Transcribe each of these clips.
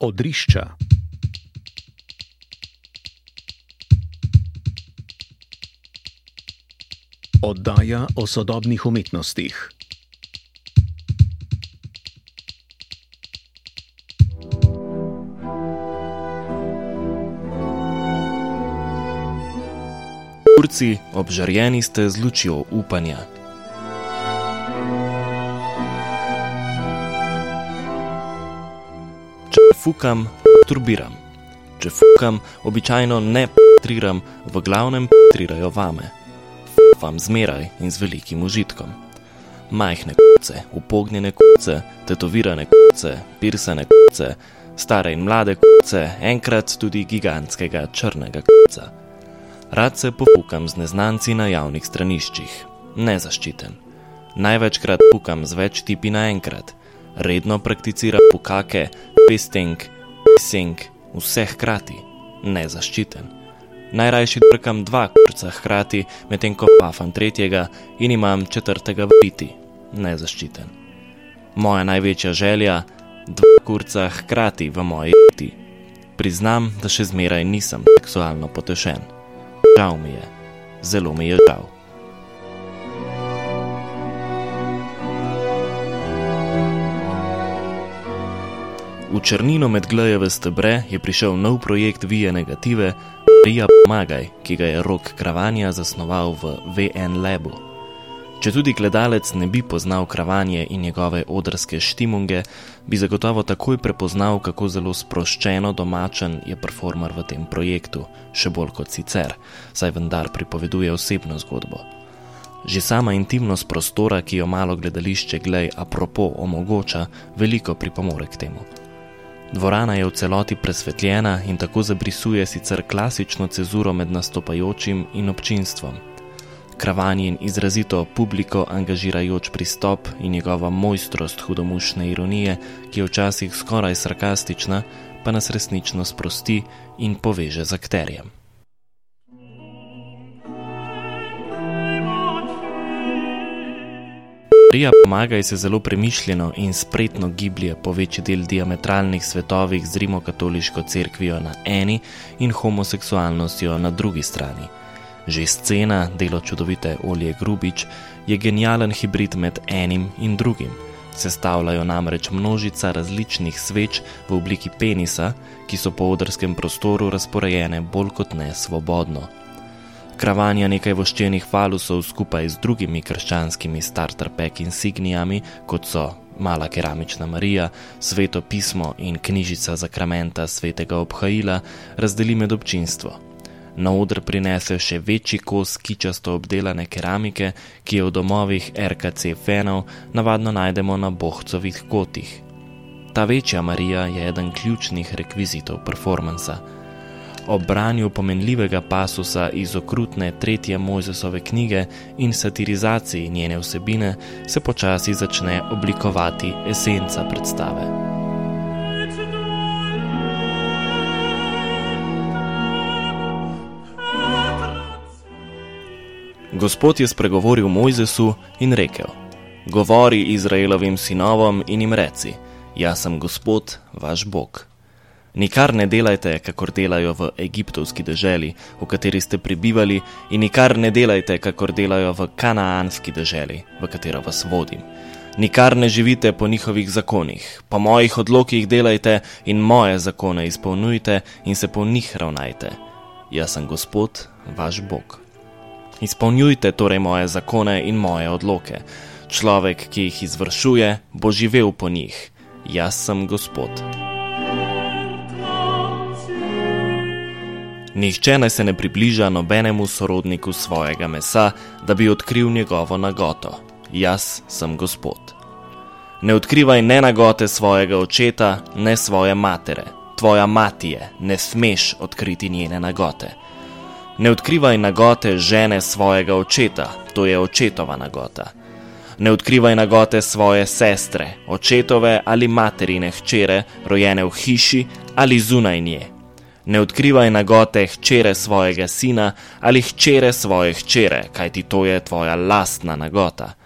Odrišča. Oddaja o sodobnih umetnostih. Kurci, obžarjeni ste z lučjo upanja. Če fukam, turbiram. Če fukam, običajno ne triram, v glavnem trirajo vame. Vam zmeraj in z velikim užitkom. Majhne kuce, upognjene kuce, tetovirane kuce, pirsane kuce, stare in mlade kuce, enkrat tudi gigantskega črnega kuca. Rad se pofukam z neznanci na javnih straniščih. Nezaščiten. Največkrat fukam z več tipi naenkrat. Redno prakticiram pukake, pesting, pising, vse hkrati. Nezaščiten. Najrajši drkam 2 kurca hkrati, medtem ko pafam 3. in imam 4. v biti. Nezaščiten. Moja največja želja, 2 kurca hkrati v moji biti. Priznam, da še zmeraj nisem seksualno potešen. Žal mi je. Zelo mi je žal. V črnino med glejeve stebre je prišel nov projekt Vije negative Marija Pomagaj, ki ga je Rok Kravanja zasnoval v VN Labu. Če tudi gledalec ne bi poznal Kravanje in njegove odrske štimunge, bi zagotovo takoj prepoznal, kako zelo sproščeno domačen je performer v tem projektu, še bolj kot sicer, saj vendar pripoveduje osebno zgodbo. Že sama intimnost prostora, ki jo malo gledališče glej apropo omogoča, veliko pripomore k temu. Dvorana je v celoti presvetljena in tako zabrisuje sicer klasično cezuro med nastopajočim in občinstvom. Kravanjin izrazito publiko angažirajoč pristop in njegova mojstrost hudomušne ironije, ki je včasih skoraj sarkastična, pa nas resnično sprosti in poveže z akterjem. Marija Pomagaj se zelo premišljeno in spretno giblje po večji del diametralnih svetovih z rimokatoliško cerkvijo na eni in homoseksualnostjo na drugi strani. Že scena, delo čudovite Olje Grubič, je genijalen hibrid med enim in drugim. Sestavljajo namreč množica različnih sveč v obliki penisa, ki so po odrskem prostoru razporejene bolj kot ne svobodno. Kravanja nekaj voščenih falusov skupaj z drugimi krščanskimi starter pack insignijami, kot so mala keramična Marija, sveto pismo in knjižica zakramenta svetega obhajila, razdeli med občinstvo. Na oder prinese še večji kos kičasto obdelane keramike, ki jo v domovih RKC fanov navadno najdemo na bohcovih kotih. Ta večja Marija je eden ključnih rekvizitov performansa. Ob branju pomenljivega pasusa iz okrutne 3. Mojzesove knjige in satirizaciji njene vsebine se počasi začne oblikovati esenca predstave. Gospod je spregovoril Mojzesu in rekel: Govori Izraelovim sinovom in jim reci: Jaz sem Gospod, vaš Bog. Nikar ne delajte, kakor delajo v egiptovski deželi, v kateri ste prebivali, in nikar ne delajte, kakor delajo v kanaanski deželi, v katero vas vodim. Nikar ne živite po njihovih zakonih, po mojih odlokih delajte in moje zakone izpolnjujte in se po njih ravnajte. Jaz sem Gospod, vaš Bog. Izpolnjujte torej moje zakone in moje odloke. Človek, ki jih izvršuje, bo živel po njih. Jaz sem Gospod. Nihče naj se ne približa nobenemu sorodniku svojega mesa, da bi odkril njegovo nagoto. Jaz sem Gospod. Ne odkrivaj ne nagote svojega očeta, ne svoje matere. Tvoja mati je, ne smeš odkriti njene nagote. Ne odkrivaj nagote žene svojega očeta, to je očetova nagota. Ne odkrivaj nagote svoje sestre, očetove ali materine hčere, rojene v hiši ali zunaj nje. Ne odkrivaj nagote hčere svojega sina ali hčere svoje hčere, kajti to je tvoja lastna nagota.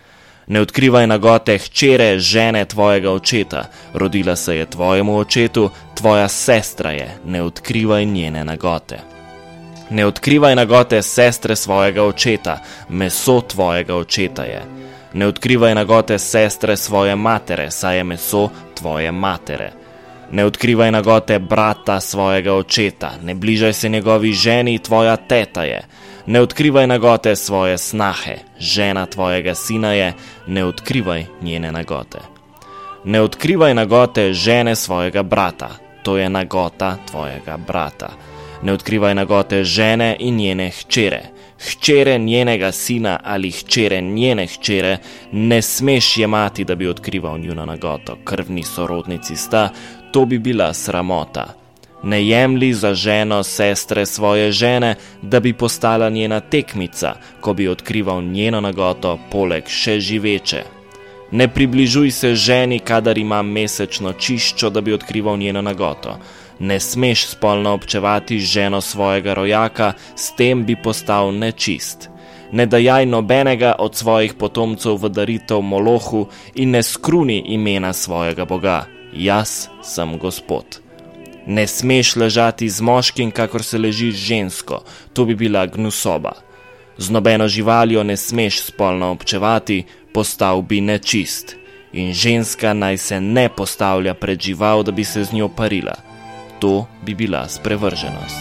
Ne odkrivaj nagote hčere žene tvojega očeta, rodila se je tvojemu očetu, tvoja sestra je, ne odkrivaj njene nagote. Ne odkrivaj nagote sestre svojega očeta, meso tvojega očeta je. Ne odkrivaj nagote sestre svoje matere, saj je meso tvoje matere. Ne odkrivaj nagote brata svojega očeta, ne bližaj se njegovi ženi, tvoja teta je. Ne odkrivaj nagote svoje snahe, žena tvojega sina je, ne odkrivaj njene nagote. Ne odkrivaj nagote žene svojega brata, to je nagota tvojega brata. Ne odkrivaj nagote žene in njene hčere. Hčere njenega sina ali hčere njene hčere ne smeš jemati, da bi odkrival njuno nagoto, krvni sorodnici sta, to bi bila sramota. Ne jemli za ženo sestre svoje žene, da bi postala njena tekmica, ko bi odkrival njeno nagoto poleg še živeče. Ne približuj se ženi, kadar ima mesečno čiščo, da bi odkrival njeno nagoto. Ne smeš spolno občevati ženo svojega rojaka, s tem bi postal nečist. Ne dajaj nobenega od svojih potomcev v daritev Molohu in ne skruni imena svojega boga. Jaz sem Gospod. Ne smeš ležati z moškim, kakor se leži z žensko, to bi bila gnusoba. Z nobeno živaljo ne smeš spolno občevati, postal bi nečist. In ženska naj se ne postavlja pred žival, da bi se z njo parila. To bi bila sprevrženost.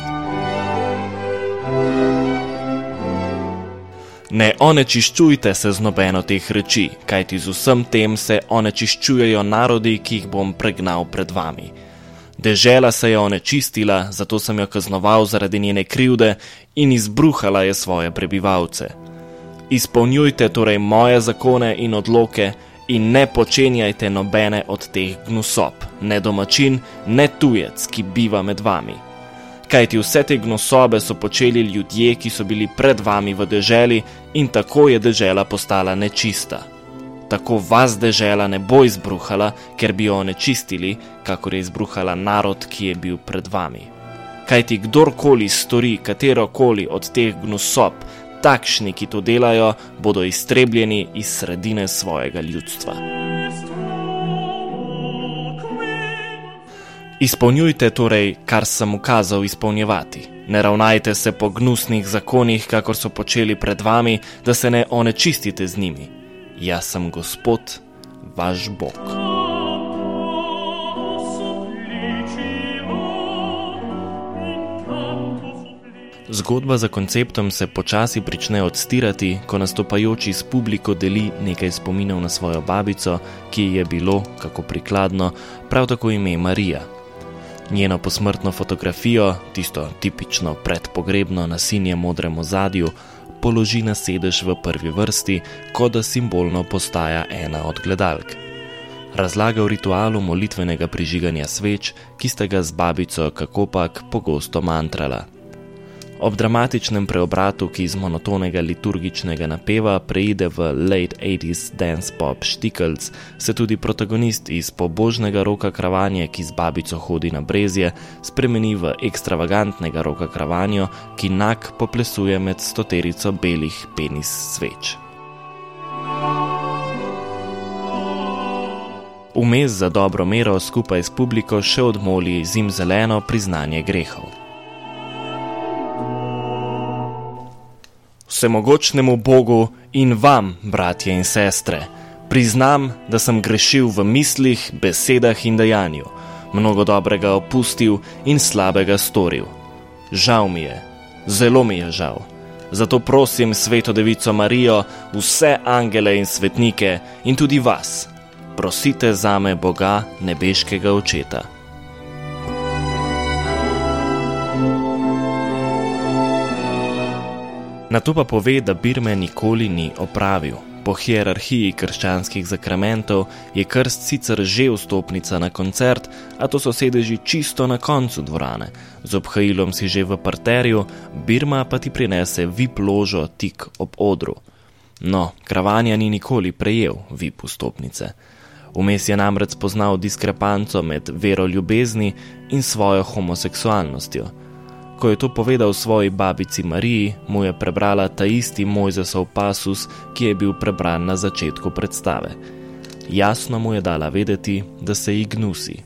Ne onečiščujte se z nobeno teh reči, kajti z vsem tem se onečiščujejo narodi, ki jih bom pregnal pred vami. Dežela se je onečistila, zato sem jo kaznoval zaradi njene krivde in izbruhala je svoje prebivalce. Izpolnjujte torej moje zakone in odloke in ne počenjajte nobene od teh gnusob, ne domačin, ne tujec, ki biva med vami. Kajti vse te gnusobe so počeli ljudje, ki so bili pred vami v deželi in tako je dežela postala nečista. Tako vas dežela ne bo izbruhala, ker bi jo onečistili, kakor je izbruhala narod, ki je bil pred vami. Kajti kdorkoli stori katerokoli od teh gnusob, takšni, ki to delajo, bodo iztrebljeni iz sredine svojega ljudstva. Izpolnjujte torej, kar sem ukazal izpolnjevati. Ne ravnajte se po gnusnih zakonih, kakor so počeli pred vami, da se ne onečistite z njimi. Jaz sem Gospod, vaš Bog. Zgodba za konceptom se počasi prične odstirati, ko nastopajoči s publiko deli nekaj spominov na svojo babico, ki je bilo, kako prikladno, prav tako ime Marija. Njeno posmrtno fotografijo, tisto tipično predpogrebno na sinje modrem ozadju, položi na sedež v prvi vrsti, kot da simbolno postaja ena od gledalk. Razlaga o ritualu molitvenega prižiganja sveč, ki sta ga z babico kakopak pogosto mantrala. Ob dramatičnem preobratu, ki iz monotonega liturgičnega napeva preide v late 80s dance pop štikelc, se tudi protagonist iz pobožnega Roka Kravanje, ki z babico hodi na Brezje, spremeni v ekstravagantnega Roka Kravanjo, ki nag poplesuje med 100 belih penis sveč. Vmes za dobro mero skupaj s publiko še odmoli zimzeleno priznanje grehov. Vsemogočnemu Bogu in vam, bratje in sestre, priznam, da sem grešil v mislih, besedah in dejanju, mnogo dobrega opustil in slabega storil. Žal mi je, zelo mi je žal. Zato prosim Sveto Devico Marijo, vse angele in svetnike in tudi vas, prosite zame Boga, nebeškega Očeta. Nato pa pove, da Birme nikoli ni opravil. Po hierarhiji krščanskih zakramentov je krst sicer že vstopnica na koncert, a to so sedeži čisto na koncu dvorane. Z obhajilom si že v parterju, Birma pa ti prinese VIP ložo tik ob odru. No, Kravanja ni nikoli prejel VIP vstopnice. Vmes je namreč spoznal diskrepanco med vero ljubezni in svojo homoseksualnostjo. Ko je to povedal svoji babici Mariji, mu je prebrala ta isti Mojzesov pasus, ki je bil prebran na začetku predstave. Jasno mu je dala vedeti, da se ji gnusi.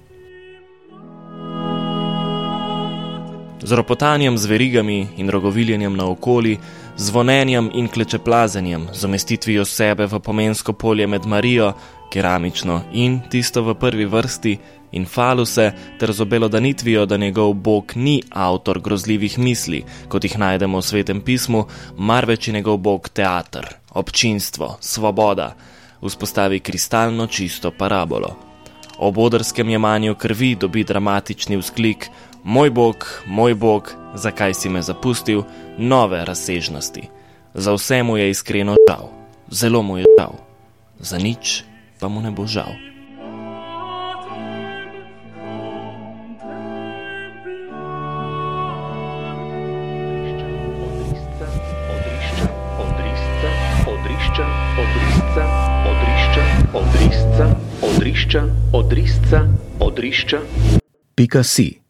Z ropotanjem z verigami in rogoviljenjem naokoli, zvonenjem in klečeplazenjem, z umestitvijo sebe v pomensko polje med Marijo, keramično in tisto v prvi vrsti, in faluse ter z obelodanitvijo, da njegov Bog ni avtor grozljivih misli, kot jih najdemo v Svetem pismu, marveč je njegov Bog teater, občinstvo, svoboda, vzpostavi kristalno čisto parabolo. Ob odrskem jemanju krvi dobi dramatični vzklik: moj Bog, zakaj si me zapustil, nove razsežnosti. Za vse mu je iskreno žal, zelo mu je žal, za nič pa mu ne bo žal. Odrišča. Pika si.